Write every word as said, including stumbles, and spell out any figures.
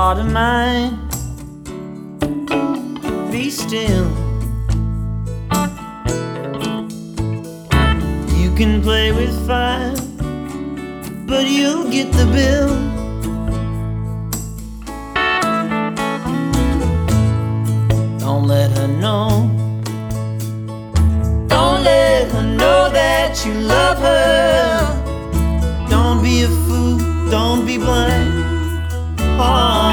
heart of mine, be still. You can play with fire, but you'll get the bill. Don't let her know. Don't let her know that you love her. Don't be a fool, don't be blind. Oh,